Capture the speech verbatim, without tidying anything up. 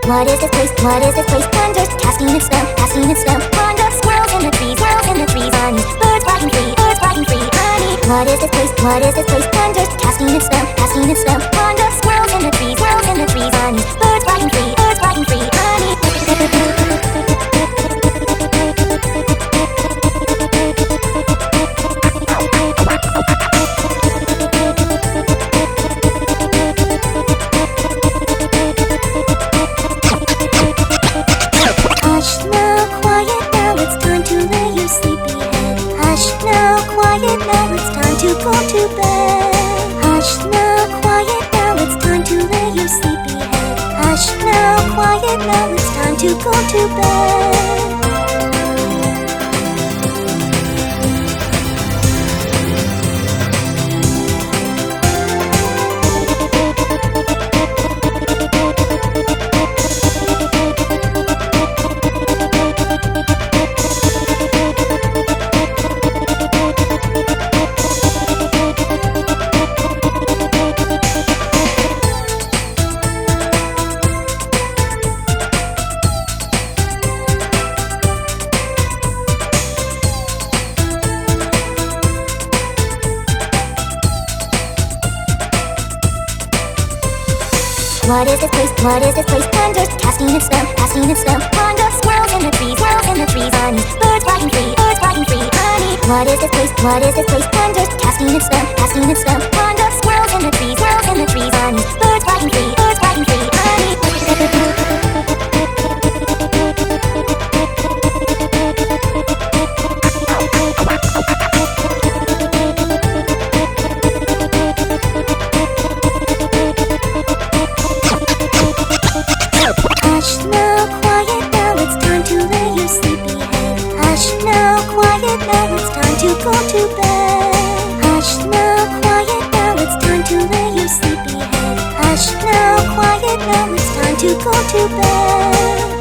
What is this place? What is this place? Wonders, casting its spell, casting its spell. Wonder, squirrels in the trees, squirrels in the trees. Bunny, birds flying free, birds flying free. Bunny. What is this place? What is this place? Wonders, casting its spell, casting its spell. Wonder, squirrels in the trees, squirrels in the trees. Bunny, birds flying free, birds flying free. Bunny. Quiet now, it's time to go to bed. Hush now, quiet now, it's time to lay your sleepy head. Hush now, quiet now, it's time to go to bed. What is this place? What is this place? Wonders, casting its spell, casting its spell. Wonder, squirrels in the trees, squirrels in the trees. Bunny, birds flying free, birds flying free. Bunny. What is this place? What is this place? Wonders, casting its spell, casting its spell. Wonder, squirrels in the trees, squirrels in the trees. Bunny, birds flying free, birds flying free. Bunny. Hush now, quiet now, it's time to lay your sleepy head. Hush now, quiet now, it's time to go to bed. Hush now, quiet now, it's time to lay your sleepy head. Hush now, quiet now, it's time to go to bed.